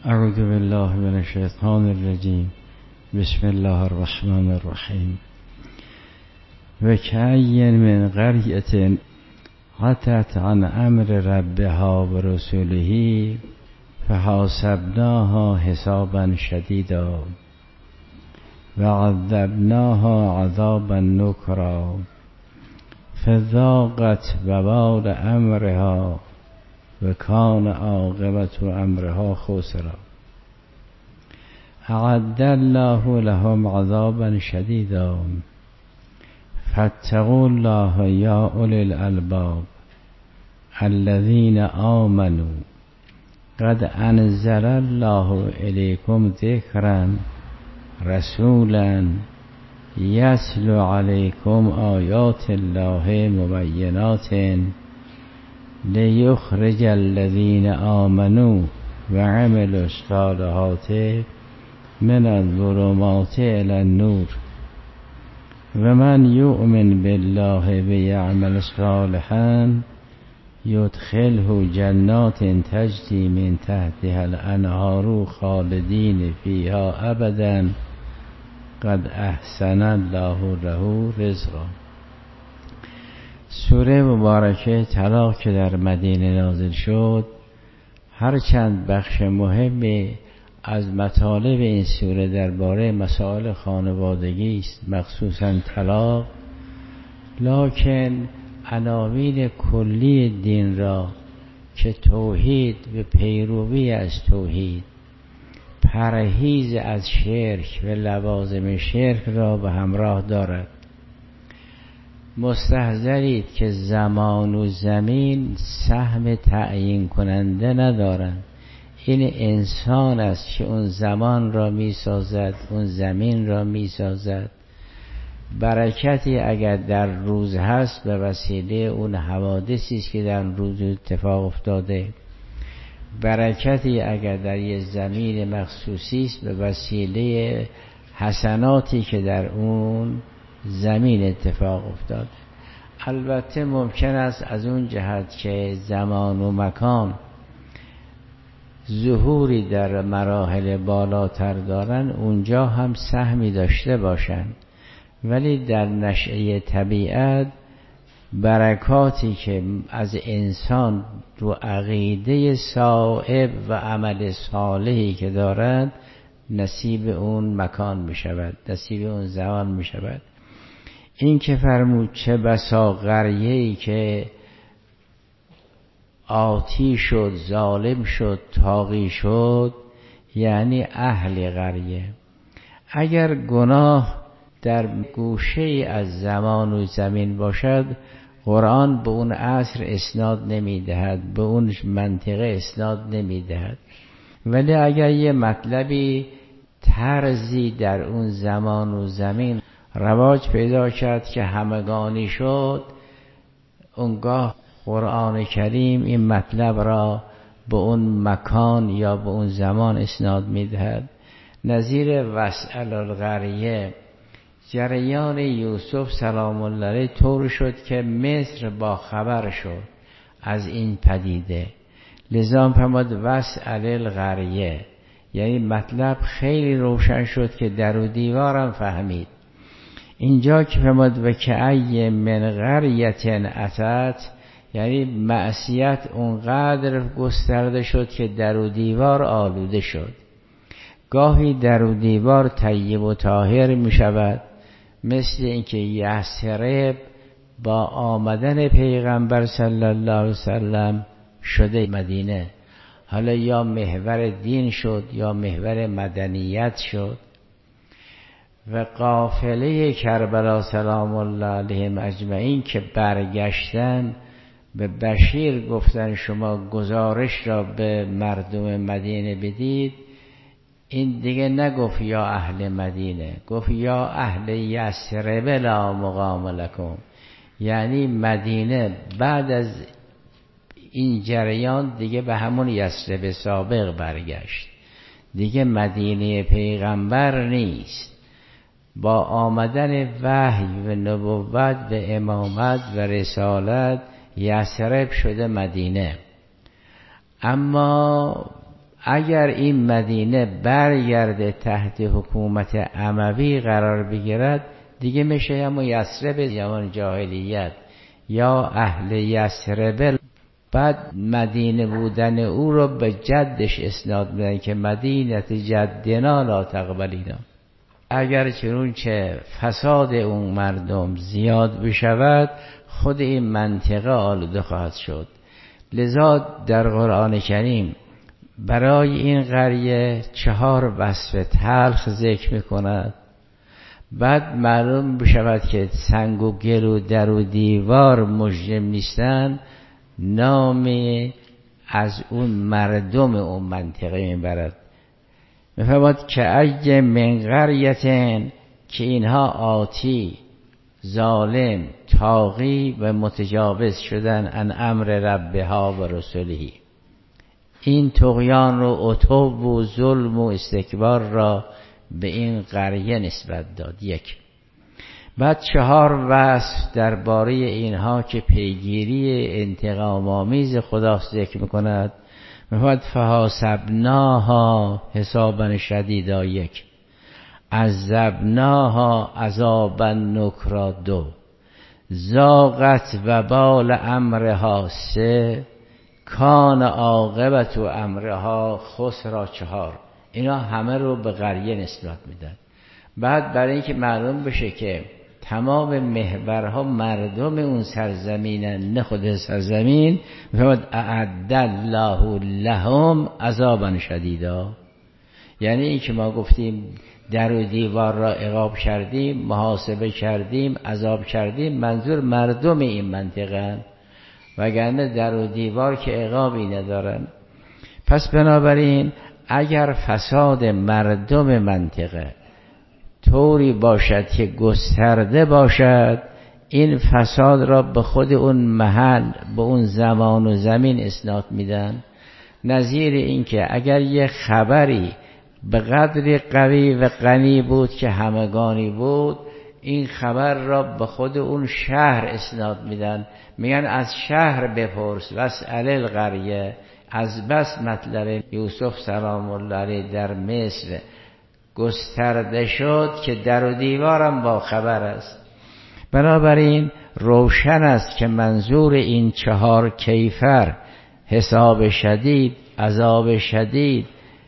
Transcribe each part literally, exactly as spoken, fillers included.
اعوذ بالله من الشیطان الرجیم. بسم الله الرحمن الرحیم. و کأی من قریة عتت عن امر ربها و رسوله فحاسبناها حسابا شدیدا و عذبناها عذابا نکرا فذاقت وبال امرها و کان عاقبت امرها خسرا. اعد الله لهم عذابا شدیدا فاتقوا الله یا اولی الالباب الذین آمنوا قد انزل الله الیکم ذکرا رسولا یتلو علیکم آیات الله مبینات لیخرج الذین آمنوا و عملوا الصالحات من الظلمات الی النور و من یؤمن بالله و یعمل صالحا یدخله جنات تجری من تحتها الانهار خالدین فیها ابدا قد احسن الله له رزقا. سوره مبارکه طلاق که در مدینه نازل شد، هرچند بخش مهمی از مطالب این سوره درباره مسائل خانوادگی است، مخصوصا طلاق، لکن عناوین کلی دین را که توحید و پیروی از توحید، پرهیز از شرک و لوازم شرک را به همراه دارد. مستحضرید که زمان و زمین سهم تعیین کننده ندارند. این انسان است که اون زمان را می سازد، اون زمین را می سازد. برکتی اگر در روز هست به وسیله اون حوادثی است که در روز اتفاق افتاده. برکتی اگر در یه زمین مخصوصی است به وسیله حسناتی که در اون زمین اتفاق افتاده. البته ممکن است از اون جهت که زمان و مکان ظهوری در مراحل بالاتر دارن اونجا هم سهمی داشته باشن، ولی در نشأه طبیعت برکاتی که از انسان رو عقیده صائب و عمل صالحی که دارد نصیب اون مکان می شود، نصیب اون زمان می شود. این که فرمود چه بسا قریه‌ای که آتی شد، ظالم شد، طاغی شد، یعنی اهل قریه. اگر گناه در گوشه از زمان و زمین باشد، قرآن به اون عصر اسناد نمی دهد، به اون منطقه اسناد نمی دهد. ولی اگر یه مطلبی طرزی در اون زمان و زمین رواج پیدا کرد که همگانی شد، اونگاه قرآن کریم این مطلب را به اون مکان یا به اون زمان اسناد میدهد. نظیر واسأل القریه، جریان یوسف سلام الله علیه طور شد که مصر با خبر شد از این پدیده، لذا فرمود واسأل القریه، یعنی مطلب خیلی روشن شد که در و دیوارم فهمید. اینجا که فرمود و کأی من قریة اتت، یعنی معصیت اونقدر گسترده شد که در و دیوار آلوده شد. گاهی در و دیوار طیب و طاهر می شود، مثل اینکه یثرب با آمدن پیغمبر صلی الله علیه وسلم شده مدینه، حالا یا محور دین شد یا محور مدنیت شد. و قافله کربلا سلام الله علیهم اجمعین که برگشتن به بشیر گفتن شما گزارش را به مردم مدینه بدید. این دیگه نگفت یا اهل مدینه، گفت یا اهل یثرب لا مقام لکم، یعنی مدینه بعد از این جریان دیگه به همون یثرب سابق برگشت، دیگه مدینه پیغمبر نیست. با آمدن وحی و نبوت و امامت و رسالت یثرب شده مدینه. اما اگر این مدینه برگرده تحت حکومت اموی قرار بگیرد دیگه میشه یا یثرب زمان جاهلیت یا اهل یثرب. بعد مدینه بودن او رو به جدش اسناد میدن که مدینه جدنا لا تقبلینا. اگر چنون چه فساد اون مردم زیاد بشود خود این منطقه آلوده خواهد شد. لذا در قرآن کریم برای این قریه چهار وصف تلخ ذکر میکند. بعد معلوم بشود که سنگ و گل و در و دیوار مجرم نیستن، نامی از اون مردم اون منطقه میبرد. میفرماد که اگه من قریتن که اینها آتی ظالم طاغی و متجاوز شدن ان امر ربها و رسوله. این طغیان رو عتو و ظلم و استکبار را به این قریه نسبت داد. یک. بعد چهار وصف درباره اینها که پیگیری انتقام آمیز خدا ذکر میکند. میفرماید فحاسبناها حسابا شدیدا یک، عذبناها عذابا نکرا دو، ذاقت وبال امرها سه، کان عاقبت امرها خسرا چهار. اینا همه رو به قریه نسبت میدن. بعد برای اینکه معلوم بشه که تمام محورها مردم اون سرزمینن نه خود سرزمین، میفرماد اعد الله لهم عذابا شدیدا. یعنی این که ما گفتیم در و دیوار را عقاب کردیم، محاسبه کردیم، عذاب کردیم، منظور مردم این منطقه، وگرنه در و دیوار که عقابی ندارن. پس بنابراین اگر فساد مردم منطقه طوری باشد که گسترده باشد، این فساد را به خود اون محل، به اون زمان و زمین اسناد میدن. نظیر این که اگر یه خبری به قدری قوی و غنی بود که همگانی بود، این خبر را به خود اون شهر اسناد میدن. میگن از شهر بپرس واسأل القریه. از بس مطلب یوسف سلام الله علیه در مصر گسترده شد که در و دیوارم با خبر است. بنابراین روشن است که منظور این چهار کیفر، حساب شدید، عذاب شدید،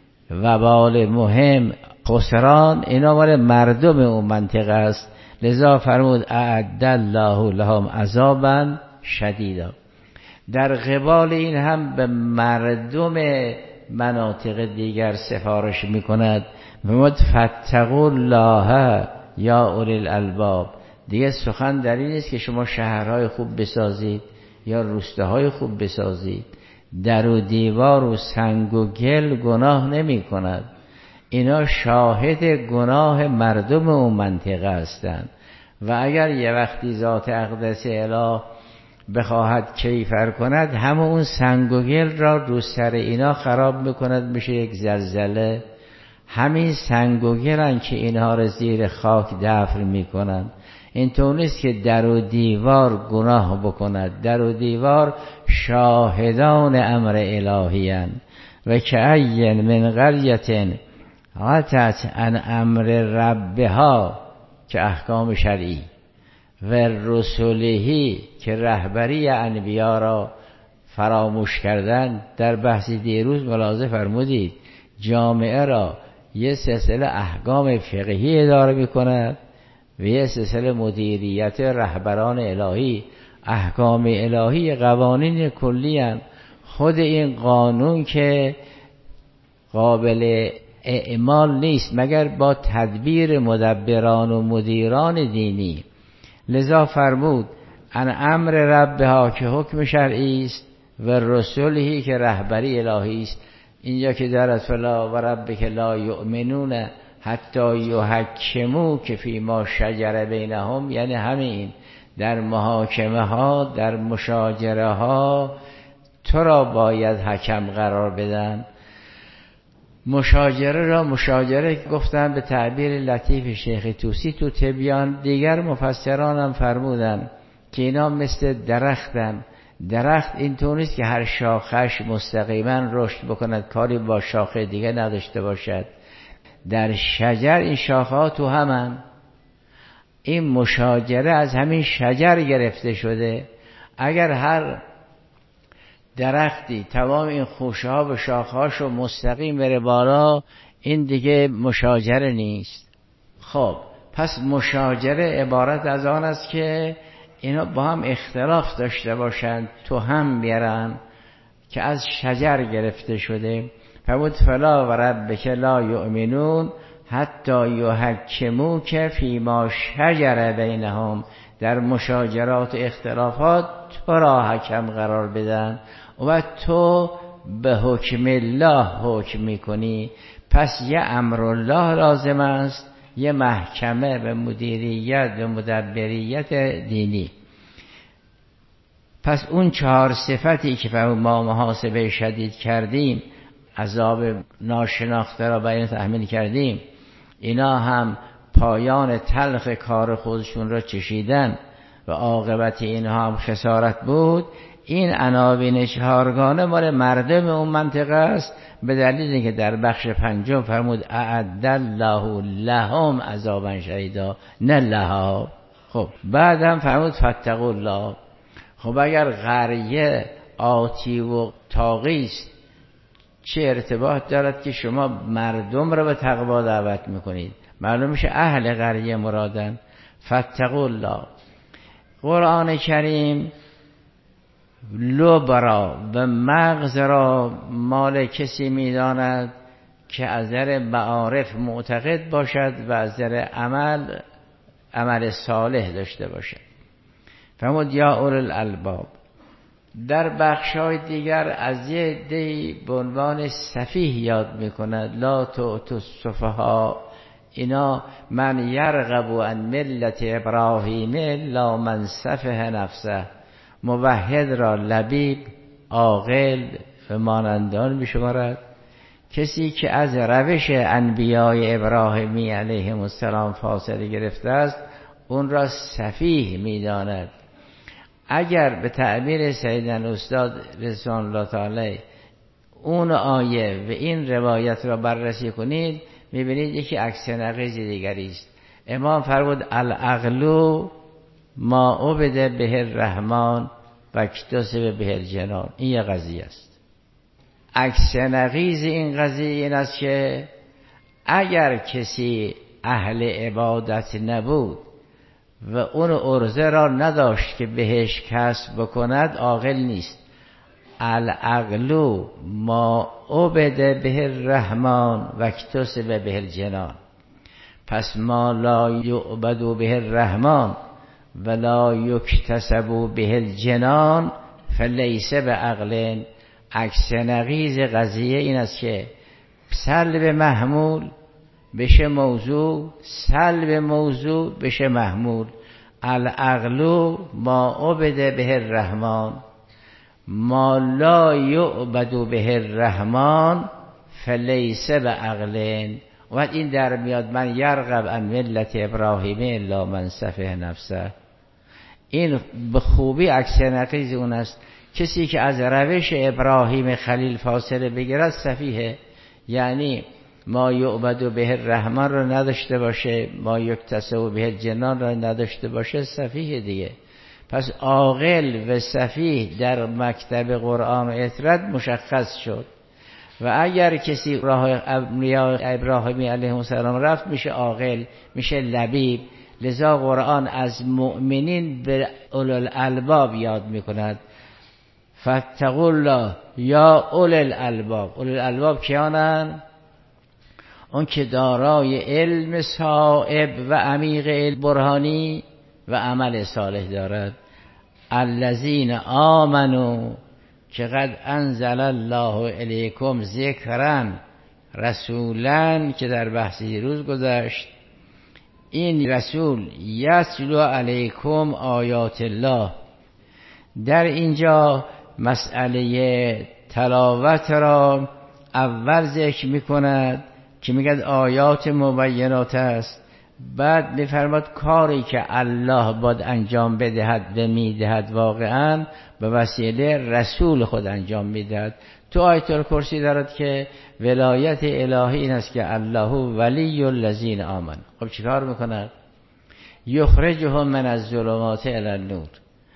وبال مهم، خسران، اینا مال مردم اون منطقه است. لذا فرمود اعد الله لهم عذابا شدیدا. در قبال این هم به مردم مناطق دیگر سفارش میکند. فرمود فاتقوا الله یا اولی الالباب. دیگه سخن در این نیست که شما شهرهای خوب بسازید یا روستاهای خوب بسازید. در و دیوار و سنگ و گل گناه نمی کند. اینا شاهد گناه مردم اون منطقه هستند. و اگر یه وقتی ذات اقدس اله بخواهد کیفر کند، همه اون سنگ و گل را رو سر اینا خراب میکند، میشه یک زلزله. همین سنگ و گلن که اینها را زیر خاک دفن میکنند. اینطور نیست که در و دیوار گناه بکند. در و دیوار شاهدان امر الهیان. و که این من قریة عتت عن امر ربها که احکام شرعی و رسولهی که رهبری انبیا را فراموش کردن. در بحث دیروز ملاحظه فرمودید جامعه را یه سلسله احکام فقهی اداره میکند و یه سلسله مدیریت رهبران الهی. احکام الهی قوانین کلی هستند. خود این قانون که قابل اعمال نیست مگر با تدبیر مدبران و مدیران دینی. لذا فرمود ان امر ربها که حکم شرعی است و رسولی که رهبری الهی است. اینجا که دارد فلا و ربک لا یؤمنون حتی یحکموا که فی ما شجر بینهم، یعنی همین در محاکمه ها، در مشاجره ها تو را باید حکم قرار بدن. مشاجره را مشاجره گفتن به تعبیر لطیف شیخ طوسی تو تبیان. دیگر مفسران هم فرمودن که اینا مثل درختن، درخت اینطور نیست که هر شاخش مستقیما رشد بکند، کاری با شاخه دیگه نداشته باشد. در شجر این شاخه ها تو همن. این مشاجره از همین شجر گرفته شده. اگر هر درختی تمام این خوشه ها و شاخه هاشو مستقیم بره بالا، این دیگه مشاجره نیست. خب پس مشاجره عبارت از آن است که اینا با هم اختلاف داشته باشند، تو هم بیارن، که از شجر گرفته شده. فمود فلا و ربک لا یؤمنون حتی یحکموک فیما شجر بینهم، در مشاجرات و اختلافات تو را حکم قرار بدن و تو به حکم الله حکم میکنی. پس یه امر الله لازم است، یه محکمه به مدیریت و مدبریت دینی. پس اون چهار صفتی که ما محاسبه شدید کردیم، عذاب ناشناخته را برای تحمیل کردیم، اینا هم پایان تلخ کار خودشون را چشیدن و عاقبت اینها هم خسارت بود. این عناوین چهارگانه مال مردم اون منطقه است، به دلیل اینکه در بخش پنجم فرمود اعد الله لهم عذابا شدیدا، نه لها. خب بعدم فرمود فاتقوا الله. خب اگر قریه آتی و طاغی است، چه ارتباط دارد که شما مردم را به تقوا دعوت میکنید؟ معلوم میشه اهل قریه مرادن. فاتقوا الله. قرآن کریم لب را و مغز را مال کسی میداند که از نظر معارف معتقد باشد و از نظر عمل عمل صالح داشته باشد. فرمود یا اولی الالباب. در بخشای دیگر از یه عده‌ای به عنوان سفیه یاد میکند. لا تؤتوا السفهاء، اینا من یرغب عن ملت ابراهیم الا من سفه نفسه. موحد را لبیب، عاقل و مانندان میشمارد. کسی که از روش انبیای ابراهیمی علیهم السلام فاصله گرفته است، اون را سفیه میداند. اگر به تعبیر سیدنا استاد رضوان الله تعالی اون آیه و این روایت را بررسی کنید، میبینید یکی عکس نقیض دیگری است. امام فرمود العقل ما عبد به الرحمن و اکتسب به الجنان. این یه قضیه است. عکس نقیض این قضیه این است که اگر کسی اهل عبادت نبود و اون عرضه را نداشت که بهش کسب بکند، عاقل نیست. العقل ما عبد به الرحمن و اکتسب به الجنان. پس ما لا یعبد به الرحمن ولا یکتسب به الجنان فلیس بعقل. عکس نقیض قضیه این است که سلب محمول بشه موضوع، سلب موضوع بشه محمول. العقل ما عبد به الرحمن ما لا یعبد به الرحمن فلیس بعقل. و این در میاد من یرغب عن ملت ابراهیم الا من سفه نفسه. این به خوبی عکس نقیض اون است. کسی که از روش ابراهیم خلیل فاصله بگیرد سفیه، یعنی ما یعبد به الرحمن رو نداشته باشه، ما یکتسب به الجنان رو نداشته باشه، سفیه دیگه. پس عاقل و سفیه در مکتب قرآن و اطرد مشخص شد. و اگر کسی راه ابراهیمی علیه السلام رفت، میشه عاقل، میشه لبیب. لذا قرآن از مؤمنین به اولو الالباب یاد میکند. فاتقوا الله یا اولو الالباب. اولو الالباب کیانن؟ اون که دارای علم صائب و عمیق علم برهانی و عمل صالح دارد. الذین آمنوا که قد انزل الله الیکم ذکرا رسولا، که در بحث دیروز گذشت. این رسول یتلو علیکم آیات الله. در اینجا مسئله تلاوت را اول ذکر می کند که میگه آیات مبینات است بعد میفرماد کاری که الله باید انجام بدهد و میدهد واقعا به وسیله رسول خود انجام میدهد. تو آیت الکرسی دارد که ولایت الهی این است که الله ولی الذین آمنوا. خب چیکار میکند؟ یخرجهم من الظلمات الی النور.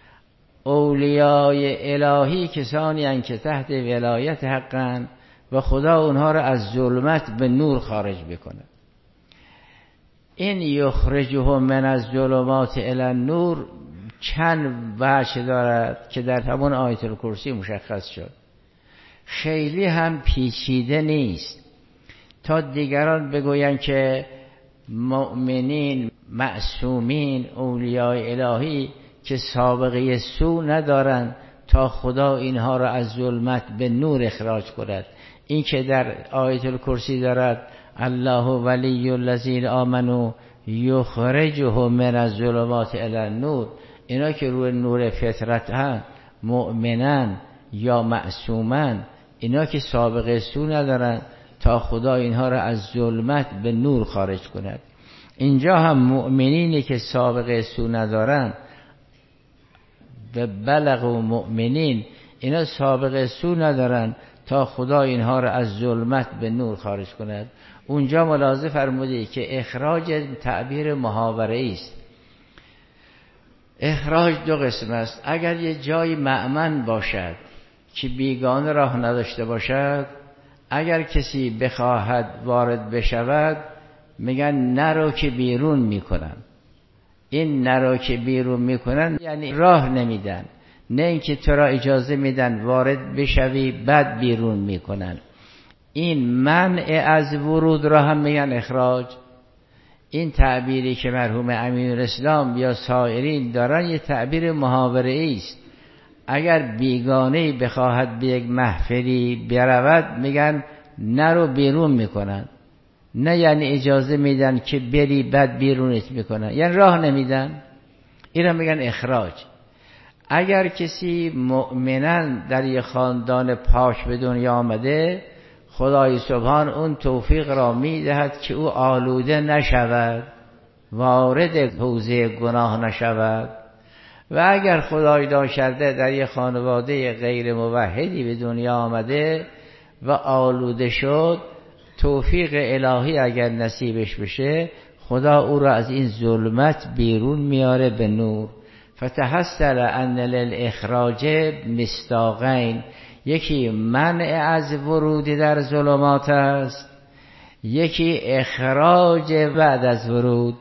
اولیای الهی کسانی هستند که تحت ولایت حقن و خدا اونها را از ظلمت به نور خارج میکنه. این یخرجهم من الظلمات الی النور چند وجه دارد که در همون آیت الکرسی مشخص شد. خیلی هم پیچیده نیست تا دیگران بگویند که مؤمنین، معصومین، اولیای الهی که سابقه سو ندارند تا خدا اینها را از ظلمت به نور اخراج کند. این که در آیت الکرسی دارد الله ولی الذین آمنوا یخرجهم من الظلمات الی النور، اینا که روی نور فطرت هستند، مؤمنان یا معصومن، اینا که سابقه سو ندارن تا خدا اینها را از ظلمت به نور خارج کند. اینجا هم مؤمنینی که سابقه سو ندارن و بلغ و مؤمنین، اینا سابقه سو ندارن تا خدا اینها را از ظلمت به نور خارج کند. اونجا ملاحظه فرموده که اخراج تعبیر محاوره است. اخراج دو قسم است. اگر یه جای مأمن باشد که بیگانه راه نداشته باشد، اگر کسی بخواهد وارد بشود میگن نرو که بیرون میکنن. این نرو که بیرون میکنن یعنی راه نمیدن، نه اینکه تو را اجازه میدن وارد بشوی بعد بیرون میکنن. این منع از ورود را هم میگن اخراج. این تعبیری که مرحوم امیرالاسلام یا سایرین دارن یه تعبیر محاوره است. اگر بیگانه‌ای بخواهد به یک محفلی برود میگن نرو بیرون میکنن، نه یعنی اجازه میدن که بری بعد بیرونت میکنن، یعنی راه نمیدن. اینا میگن اخراج. اگر کسی مؤمنن در یک خاندان پاک به دنیا آمده، خدای سبحان اون توفیق را میدهد که او آلوده نشود، وارد حوزه گناه نشود. و اگر خدای داشته در یک خانواده غیر موحدی به دنیا آمده و آلوده شد، توفیق الهی اگر نصیبش بشه خدا او را از این ظلمت بیرون میاره به نور. فتحصل ان للاخراج مصداقین، یکی منع از ورود در ظلمات است، یکی اخراج بعد از ورود.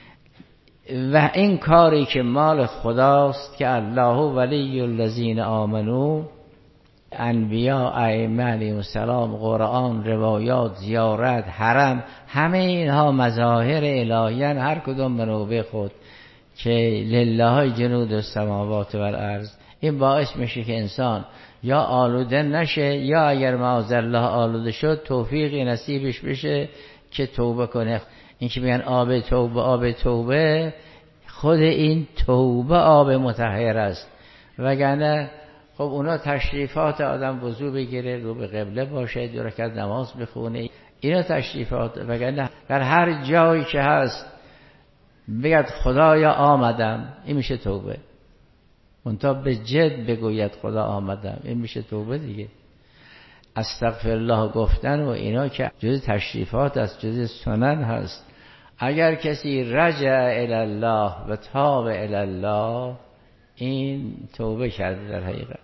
و این کاری که مال خداست که الله ولی الذین آمنوا، انبیاء، ائمه علیهم السلام، قرآن، روایات، زیارت، حرم، همه اینها مظاهر الهیان، هر کدوم به نوبه خود، که لله جنود السماوات و الارض. این باعث میشه که انسان یا آلوده نشه، یا اگر معاذالله آلوده شد توفیقی نصیبش بشه که توبه کنه. این که میگن آب توبه آب توبه، خود این توبه آب مطهر است. وگرنه خب اونا تشریفات آدم وضو بگیره، رو به قبله باشه، دو رکعت نماز بخونه، اینا تشریفات. وگرنه در هر جایی که هست بگد خدایا آمدم، این میشه توبه. منتها به جد بگوید خدا آمدم، این میشه توبه دیگه. استغفرالله گفتن و اینا که جز تشریفات است، جز سنن هست. اگر کسی رجع الی الله و تاب الی الله، این توبه کرده در حقیقت.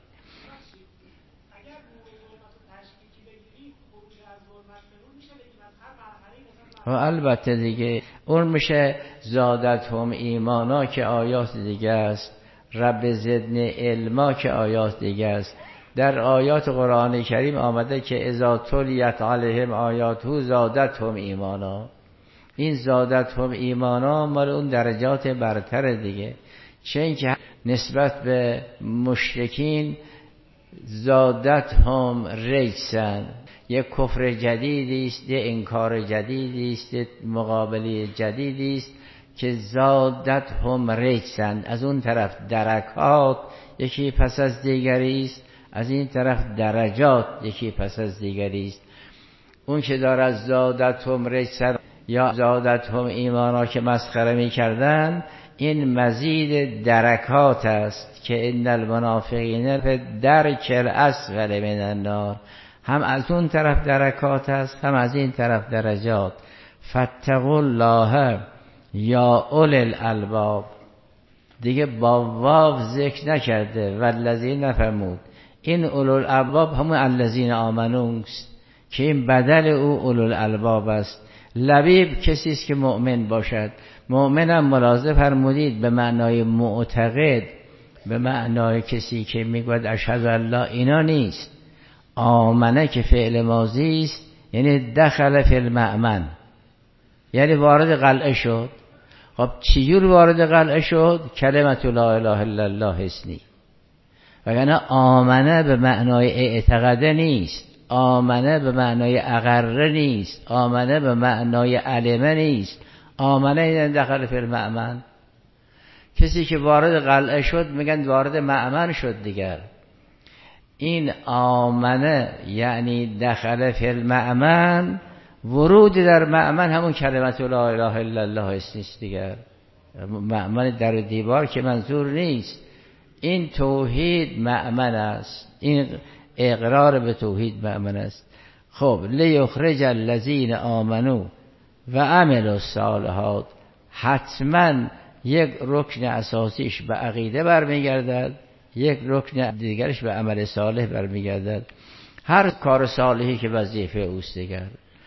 و البته دیگه اون میشه زادتهم ایمانا که آیات دیگه است، رب زدنی علما که آیات دیگه است. در آیات قرآن کریم آمده که اذا تلیت علیهم آیاته زادتهم ایمانا. این زادتهم ایمانا مال اون درجات برتر دیگه، چه اینکه نسبت به مشرکین زادتهم رجسن، یک کفر جدیدی است، یک انکار جدیدی است، یک مقابله جدیدی است که زادتهم رجسن. از اون طرف درکات یکی پس از دیگری است، از این طرف درجات یکی پس از دیگری است. اون که داره زادتهم رجسن یا زادتهم ایمانا که مسخره میکردن، این مزید درکات است که ان المنافقین فی الدرک الاسفل من النار، هم از اون طرف درکات است هم از این طرف درجات. فاتقوا الله یا اولی الالباب، دیگه با واو ذکر نکرده والذین نفرمود. این اولو الالباب همون الذین آمنون است که این بدل او اولو الالباب است. لبیب کسی است که مؤمن باشد. مؤمن هم ملاحظه فرمودید به معنای معتقد، به معنای کسی که میگوید اشهد الله، اینا نیست. آمنه که فعل ماضی است، یعنی دخل فی المأمن، یعنی وارد قلعه شد. خب چجور وارد قلعه شد؟ کلمت لا اله الا الله اسنی. وگرنه آمنه به معنای اعتقاده نیست، آمنه به معنای اقره نیست، آمنه به معنای علمه نیست. آمنه یعنی دخل فی المأمن. کسی که وارد قلعه شد میگن وارد مأمن شد دیگر. این آمنه یعنی دخل فی المأمن، ورود در مأمن همون کلمت لا اله الا الله است دیگر. مأمن در دیوار که منظور نیست. این توحید مأمن است، این اقرار به توحید مأمن است. خب لیخرج الذین آمنوا و عملوا الصالحات، حتما یک رکن اساسیش به عقیده برمیگردد، یک رکن دیگرش به عمل صالح برمیگردد. هر کار صالحی که وظیفه اوست دیگر.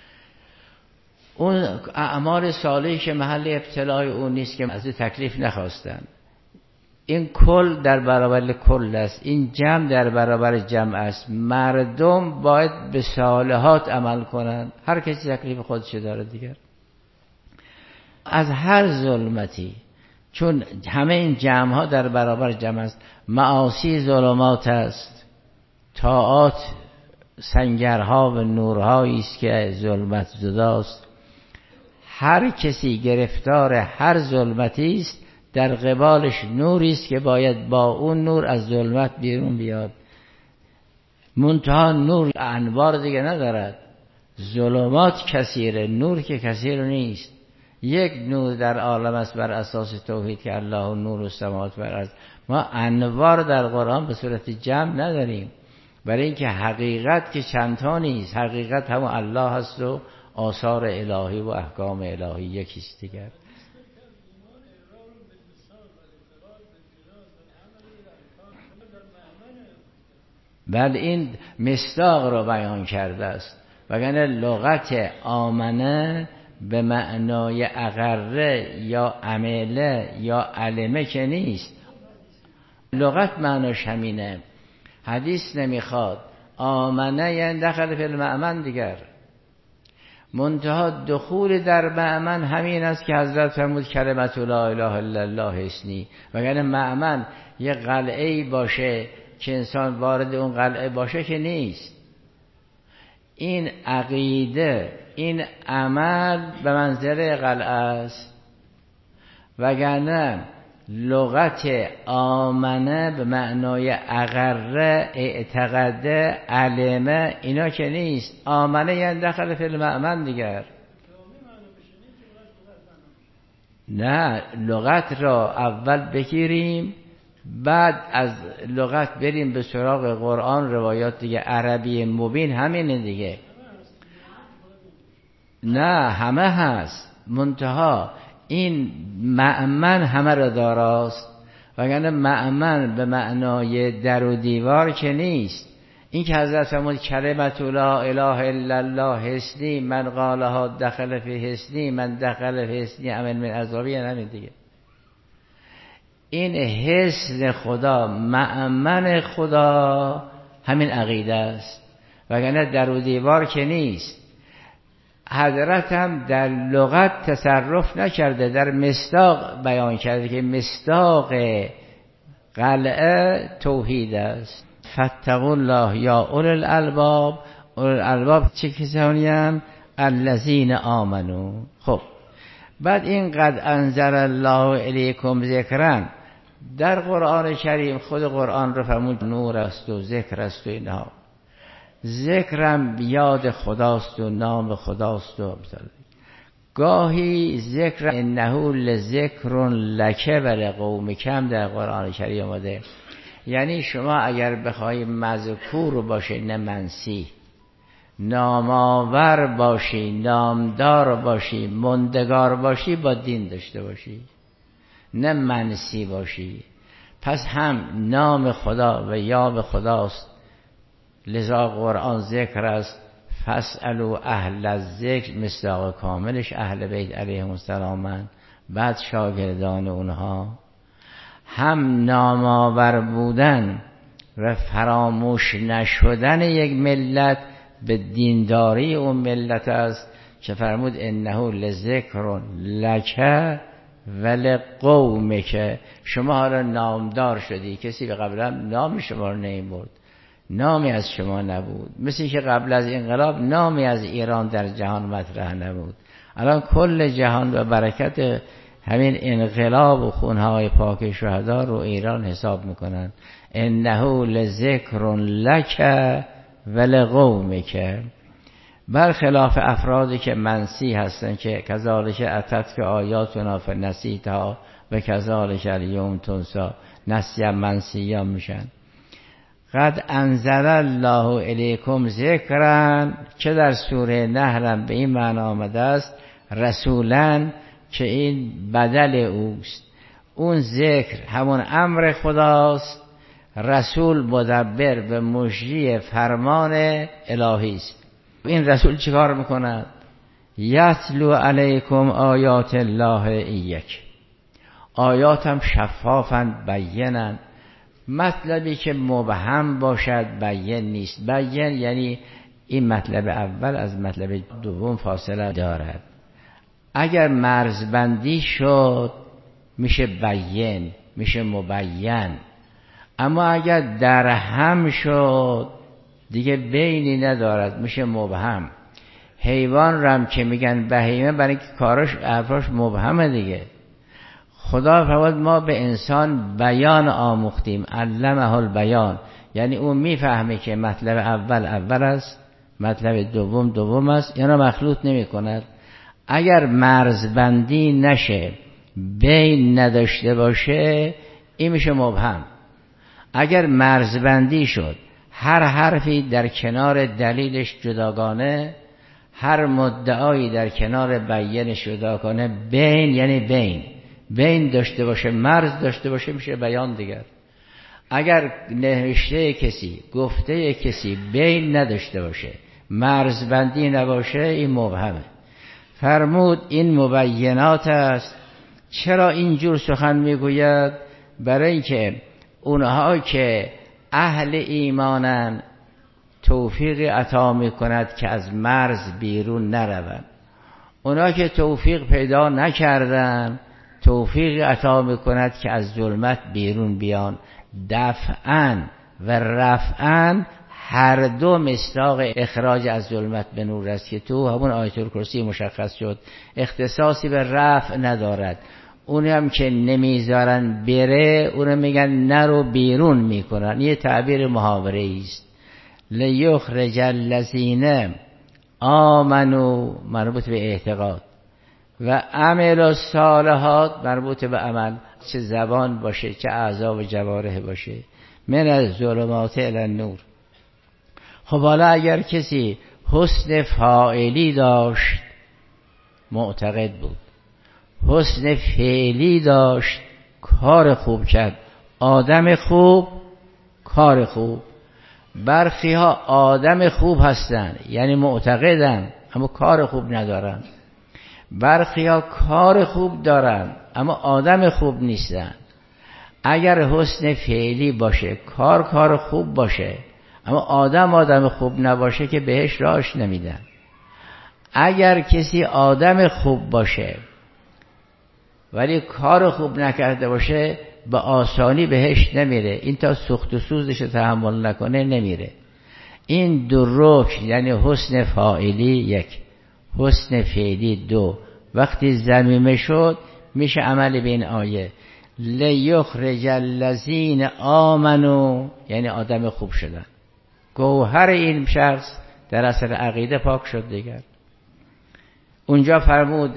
اون اعمال صالحی که محل ابتلای اون نیست که از تکلیف نخواستن. این کل در برابر کل است، این جمع در برابر جمع است. مردم باید به صالحات عمل کنند، هر کسی تکلیف خودش داره دیگر. از هر ظلمتی، چون همه این جمع ها در برابر جمع است. معاصی ظلمات است، طاعات سنگرها و نورهایی است که ظلمت جداست. هر کسی گرفتار هر ظلمتی است، در قبالش نوری است که باید با اون نور از ظلمت بیرون بیاد. منتها نور انوار دیگه ندارد، ظلمات کثیره، نور که کثیر نیست. یک نور در عالم است بر اساس توحید که الله نور السماوات و الارض. ما انوار در قرآن به صورت جمع نداریم، برای اینکه حقیقت که چندتا نیست، حقیقت همون الله هست و آثار الهی و احکام الهی یکیست دیگر. بل این مصداق رو بیان کرده است، وگرنه لغت آمنه به معنای اقره یا عمله یا علمه که نیست. لغت معناش همینه. حدیث نمیخواد آمنه یعنی دخل فی المأمن دیگر. منتها دخول در مأمن همین است که حضرت فرمود کلمت لا اله الا الله اسنی. وگرنه مأمن یه قلعه‌ای باشه که انسان وارد اون قلعه باشه که نیست. این عقیده، این عمل به منزله قلعه است. وگرنه لغت آمنه به معنای اقره، اعتقده، علمه، اینا که نیست. آمنه یعنی دخل فی المأمن دیگر. نه، لغت را اول بگیریم، بعد از لغت بریم به سراغ قرآن روایات دیگه. عربی مبین همینه دیگه. نه همه هست، منتها این مأمن همه را داراست. وگرنه مأمن به معنای در و دیوار که نیست. این که حضرت فرمود کلمت لا اله الا الله حسنی، من قالها دخل فی حسنی، من دخل فی حسنی عمل من عذابی، همین دیگه. این حسن خدا، مأمن خدا، همین عقیده است. وگرنه در و دیوار که نیست. حضرت هم در لغت تصرف نکرده، در مصداق بیان کرده که مصداق قلعه توحید است. فاتقوا الله یا اولی الالباب. اولی الالباب چه کسانی هستند؟ الذین آمنوا. خب بعد این قد انزل الله الیکم ذکرا، در قرآن کریم خود قرآن رو فرمود نور است و ذکر است و اینها. ذکرم یاد خداست و نام خداست و مثلا گاهی ذکر انه لذکر لک و لقومک هم در قرآن کریم آمده. یعنی شما اگر بخوای مذکور باشی نه منسی، نامآور باشی، نامدار باشی، مندگار باشی، با دین داشته باشی، نه منسی باشی. پس هم نام خدا و یاد خداست، لذا قرآن ذکر است فاسألوا اهل الذکر، مصداق کاملش اهل بیت علیهم السلام، بعد شاگردان اونها. هم نامآور بودن و فراموش نشدن یک ملت به دینداری اون ملت است که فرمود انه لذکر لک و لقومک. شما حالا نامدار شدی، کسی به قبلا نام شما رو نمیبرد، نامی از شما نبود، مثل که قبل از انقلاب نامی از ایران در جهان مطرح نبود. الان کل جهان به برکت همین انقلاب و خونهای پاک شهدا رو ایران حساب میکنن. انه لذکر لک و لقومک، برخلاف افرادی که منسی هستن که کذالک اتت که آیاتنا فنسیتها و کذالک الیوم تنسی، نسی منسیان میشن. قد انزل الله الیکم ذکرا، که در سوره نحل به این معنی آمده است رسولا، که این بدل اوست. اون ذکر همون امر خداست، رسول مدبر به مجری فرمان الهی است. این رسول چیکار میکند؟ یتلو علیکم آیات الله ایک، آیاتم شفافاً بینن. مطلبی که مبهم باشد بیان نیست. بیان یعنی این مطلب اول از مطلب دوم فاصله دارد. اگر مرزبندی شد میشه بیان، میشه مبین. اما اگر در هم شد دیگه بینی ندارد، میشه مبهم. حیوان رم که میگن بهیمه برای اینکه کارش افراش مبهمه دیگه. خدا فرمود ما به انسان بیان آموختیم، علمه البیان، یعنی اون میفهمه که مطلب اول اول است، مطلب دوم دوم است، یعنی مخلوط نمی کند. اگر مرزبندی نشه، بین نداشته باشه، این میشه مبهم. اگر مرزبندی شد، هر حرفی در کنار دلیلش جداگانه، هر مدعایی در کنار بیانش جداگانه، بین یعنی بین بین داشته باشه، مرز داشته باشه، میشه بیان دیگر. اگر نوشته کسی، گفته کسی بین نداشته باشه، مرزبندی نباشه، این مبهمه. فرمود این مبینات است. چرا اینجور سخن میگوید؟ برای اینکه اونها که اهل ایمانن توفیق عطا میکند که از مرز بیرون نروند. اونها که توفیق پیدا نکردن توفیق عطا میکند که از ظلمت بیرون بیان. دفعاً و رفعاً هر دو مصداق اخراج از ظلمت به نور است که تو همون آیت الکرسی مشخص شد. اختصاصی به رفع ندارد. اونی هم که نمیذارن بره، اونو میگن نرو، بیرون میکنن. یه تعبیر محاوره است. لیخرج الذین آمنو مربوط به اعتقاد و عمل الصالحات مربوط به عمل، چه زبان باشه چه اعضا و جوارح باشه، من از ظلمات الی النور. خب حالا اگر کسی حسن فاعلی داشت معتقد بود، حسن فعلی داشت کار خوب کرد، آدم خوب کار خوب. برخی ها آدم خوب هستن یعنی معتقدن اما کار خوب ندارن. برخی ها کار خوب دارن اما آدم خوب نیستن. اگر حسن فعلی باشه، کار کار خوب باشه اما آدم آدم خوب نباشه که بهش راهش نمیدن. اگر کسی آدم خوب باشه ولی کار خوب نکرده باشه به آسانی بهش نمیره. این تا سوخت و سوزش تحمل نکنه نمیره. این دو رکن یعنی حسن فاعلی یک، حسن فعلی دو، وقتی ضمیمه شد میشه عمل به این آیه لیخرج الذین آمنو، یعنی آدم خوب شدن. گوهر این شخص در اثر عقیده پاک شد دیگر. اونجا فرمود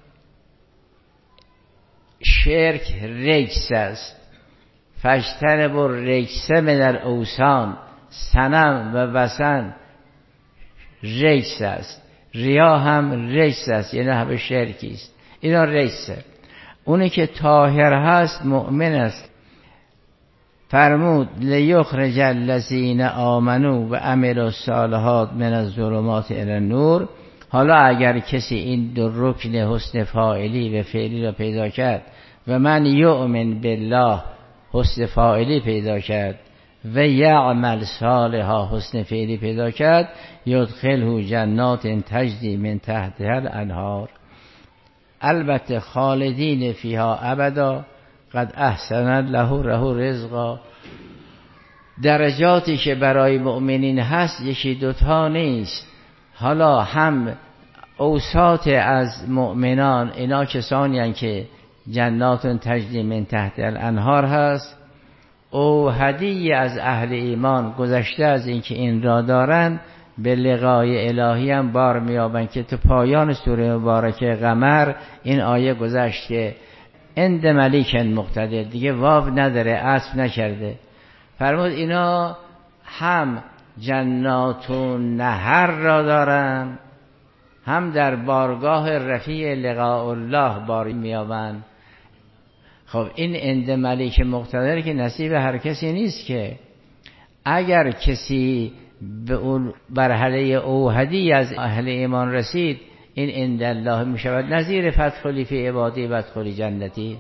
شرک رجس است، فاجتنبوا الرجس من الاوثان، صنم و وثن رجس است، ریا هم رجس است، یعنی همه شرکی است، اینا رجسه. اونی که طاهر هست مؤمن است. فرمود لیخرج الذین آمنوا و عملوا الصالحات من الظلمات الی النور. حالا اگر کسی این دو رکن حسن فاعلی و فعلی را پیدا کرد و من یؤمن بالله حسن فاعلی پیدا کرد و یعمل صالحا حسن فعلی پیدا کرد، یدخله جنات تجری من تحتها الانهار، البته خالدین فیها ابدا قد احسن له له رزقا. درجاتی که برای مؤمنین هست یکی دوتا نیست. حالا هم اوساط از مؤمنان اینا کسانی هستند که جنات تجری من تحت الانهار هست، او هدیه از اهل ایمان گذشته از اینکه این را دارن به لقای الهی هم بار میابن که تو پایان سوره مبارکه قمر این آیه گذشت که اند ملیک مقتدر، دیگه واو نداره، عطف نکرده. فرمود اینا هم جنات و نهر را دارن، هم در بارگاه رفیع لقاء الله بار میابن. خب این اند ملیک مقتدر که نصیب هر کسی نیست که. اگر کسی به اون برحله اوحدی از اهل ایمان رسید، این اند الله می شود نظیر فادخلی فی عبادی وادخلی جنتی.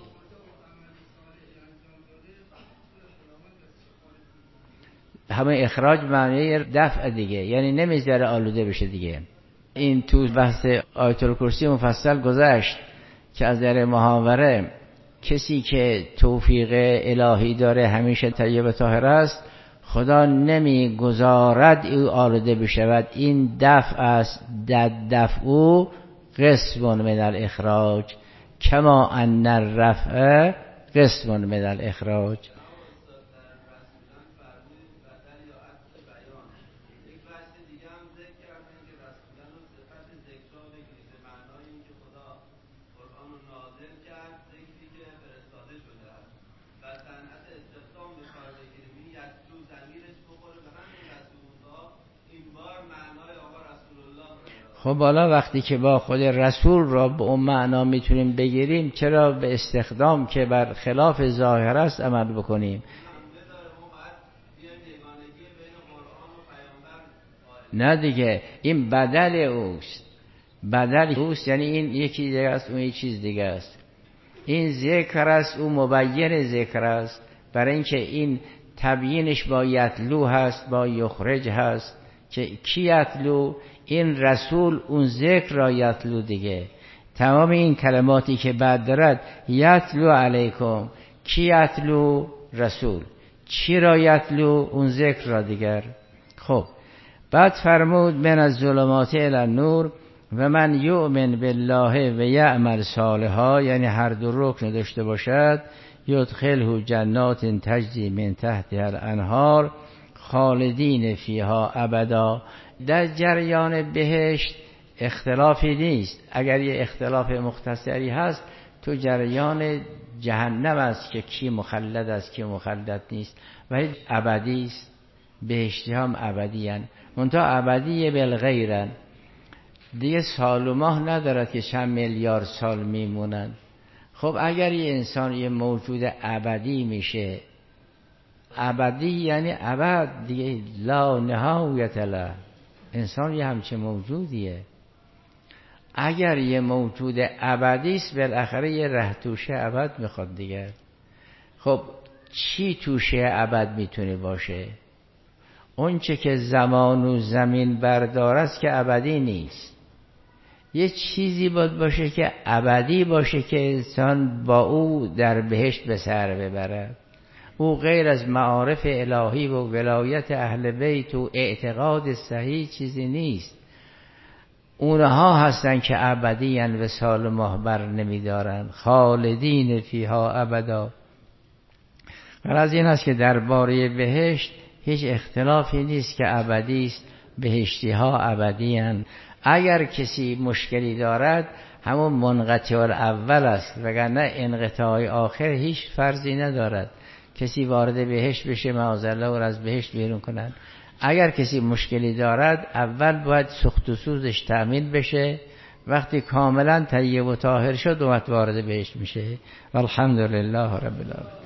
همه اخراج معنی دفع دیگه، یعنی نمیذاره آلوده بشه دیگه. این تو بحث آیت الکرسی مفصل گذشت که از در محاوره کسی که توفیق الهی داره همیشه طیب طاهر است، خدا نمیگذارد او آلوده بشود. این دفع است، دفع او قسم من الاخراج کما ان الرفع قسم من الاخراج. خب حالا وقتی که با خود رسول را به اون معنا میتونیم بگیریم، چرا به استخدام که بر خلاف ظاهر است عمل بکنیم؟ نه دیگه، این بدل اوست، بدل اوست، یعنی این یکی دیگه است اون یک چیز دیگه است. این ذکر است، اون مبین ذکر است، برای اینکه این تبیینش با یتلو هست، با یخرج هست که کی یتلو؟ این رسول اون ذکر را یتلو دیگه. تمام این کلماتی که بعد دارد یتلو علیکم، کی یتلو؟ رسول. چی را یتلو؟ اون ذکر را دیگر. خب بعد فرمود من از ظلمات الی النور و من یؤمن بالله و یعمل صالحا، یعنی هر دو رکن داشته باشد، یدخله جنات تجری من تحتها الانهار خالدین فیها ابدا. در جریان بهشت اختلافی نیست. اگر یه اختلاف مختصری هست تو جریان جهنم است که کی مخلد است کی مخلد نیست، ولی ابدی است. بهشتی هم ابدی هستند، منتها ابدی بالغیرن، دیگه سال و ماه ندارد که چند میلیارد سال میمونن. خب اگر یه انسان یه موجود ابدی میشه، ابدی یعنی ابد دیگه، لا نهایت له. انسان یه همچه موجودیه. اگر یه موجود ابدی است بالاخره یه ره توشه ابد میخواد دیگه. خب چی توشه ابد میتونه باشه؟ اون چه که زمان و زمین بردار است که ابدی نیست. یه چیزی باید باشه که ابدی باشه که انسان با او در بهشت به سر ببرد. او غیر از معارف الهی و ولایت اهل بیت و اعتقاد صحیح چیزی نیست. اونها هستن که ابدی ان و سال ماه بر نمیدارن. خالدین فیها ابدا. غرض این است که درباره بهشت هیچ اختلافی نیست که ابدی است، بهشتی ها ابدی ان. اگر کسی مشکلی دارد همون منقطع الاول است، وگرنه انقطاع آخر هیچ فرضی ندارد. کسی وارد بهشت بشه معاذالله و از بهشت بیرون کنن. اگر کسی مشکلی دارد اول باید سوخت و سوزش تأمین بشه، وقتی کاملا طیب و طاهر شد اومد وارد بهشت میشه. والحمدلله رب العالمین.